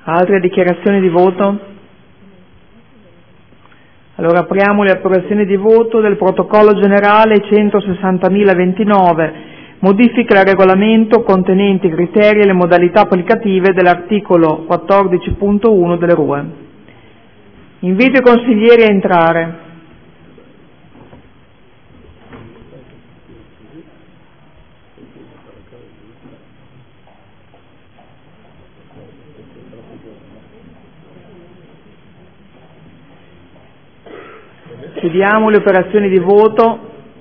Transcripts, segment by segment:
Altre dichiarazioni di voto? Allora apriamo le approvazioni di voto del protocollo generale 160.029, modifiche al regolamento contenenti i criteri e le modalità applicative dell'articolo 14.1 delle RUE. Invito i consiglieri a entrare. Chiudiamo le operazioni di voto.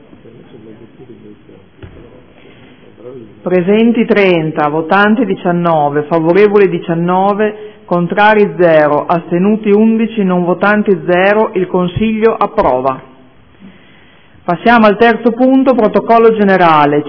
Presenti 30, votanti 19, favorevoli 19, contrari 0, astenuti 11, non votanti 0. Il Consiglio approva. Passiamo al terzo punto, protocollo generale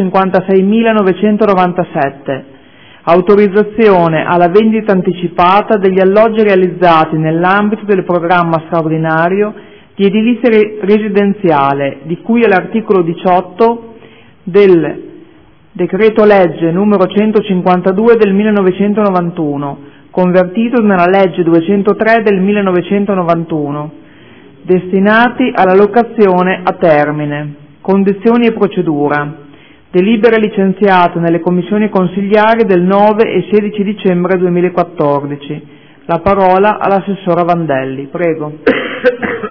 156.997. Autorizzazione alla vendita anticipata degli alloggi realizzati nell'ambito del programma straordinario di edilizia residenziale, di cui all'articolo 18 del Decreto Legge numero 152 del 1991, convertito nella Legge 203 del 1991, destinati alla locazione a termine. Condizioni e procedura. Delibere licenziate nelle commissioni consigliari del 9 e 16 dicembre 2014. La parola all'assessora Vandelli. Prego.